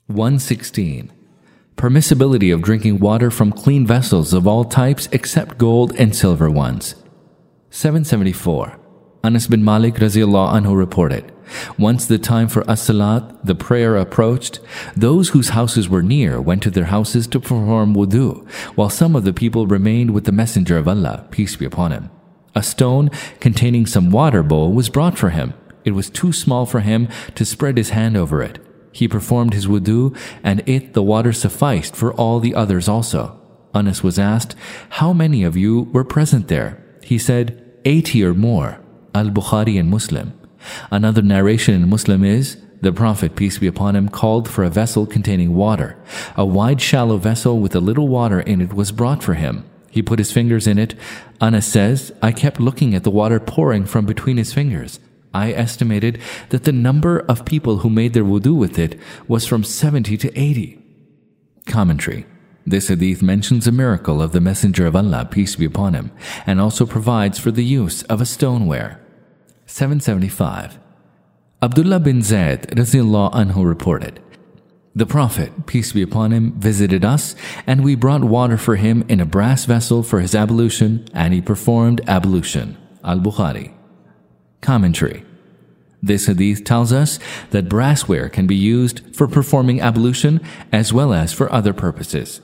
116. Permissibility of drinking water from clean vessels of all types except gold and silver ones. 774. Anas bin Malik Raziyallahu Anhu reported, once the time for as-salat, the prayer, approached, those whose houses were near went to their houses to perform wudu, while some of the people remained with the Messenger of Allah, peace be upon him. A stone containing some water bowl was brought for him. It was too small for him to spread his hand over it. He performed his wudu, and the water sufficed for all the others also. Anas was asked, how many of you were present there? He said, 80 or more. Al-Bukhari and Muslim. Another narration in Muslim is, the Prophet, peace be upon him, called for a vessel containing water. A wide shallow vessel with a little water in it was brought for him. He put his fingers in it. Anas says, I kept looking at the water pouring from between his fingers. I estimated that the number of people who made their wudu with it was from 70 to 80. Commentary. This hadith mentions a miracle of the Messenger of Allah, peace be upon him, and also provides for the use of a stoneware. 775. Abdullah bin Zayd Raziyallahu Anhu reported, the Prophet, peace be upon him, visited us, and we brought water for him in a brass vessel for his ablution, and he performed ablution. Al-Bukhari. Commentary. This hadith tells us that brassware can be used for performing ablution as well as for other purposes.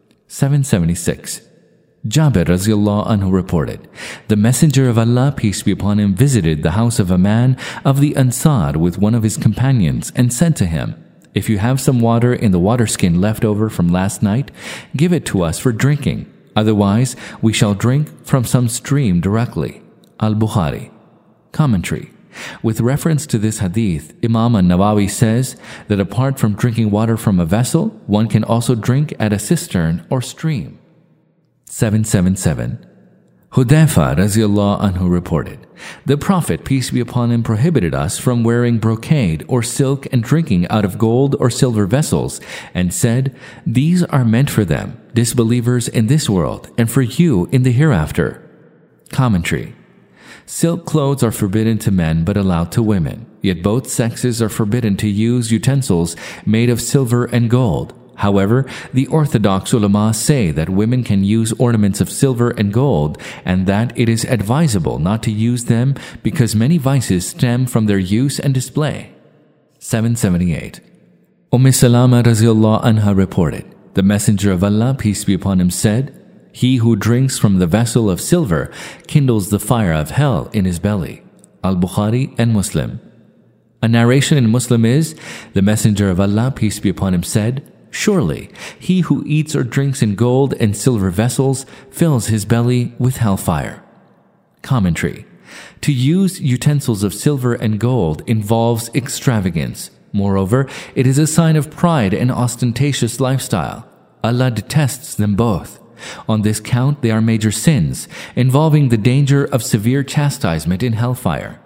776. Jabir Raziyallahu Anhu reported, the Messenger of Allah, peace be upon him, visited the house of a man of the Ansar with one of his companions and said to him, if you have some water in the water skin left over from last night, give it to us for drinking. Otherwise, we shall drink from some stream directly. Al-Bukhari. Commentary. With reference to this hadith, Imam al-Nawawi says that apart from drinking water from a vessel, one can also drink at a cistern or stream. 777. Hudayfa Raziyallahu Anhu reported, the Prophet, peace be upon him, prohibited us from wearing brocade or silk and drinking out of gold or silver vessels, and said, these are meant for them, disbelievers in this world, and for you in the hereafter. Commentary. Silk clothes are forbidden to men but allowed to women, yet both sexes are forbidden to use utensils made of silver and gold. However, the orthodox ulama say that women can use ornaments of silver and gold, and that it is advisable not to use them because many vices stem from their use and display. 778. Salama Raziyallahu Anha reported, the Messenger of Allah, peace be upon him, said, he who drinks from the vessel of silver kindles the fire of hell in his belly. Al-Bukhari and Muslim. A narration in Muslim is, the Messenger of Allah, peace be upon him, said, surely he who eats or drinks in gold and silver vessels fills his belly with hellfire. Commentary. To use utensils of silver and gold involves extravagance. Moreover, it is a sign of pride and ostentatious lifestyle. Allah detests them both. On this count, they are major sins, involving the danger of severe chastisement in hellfire.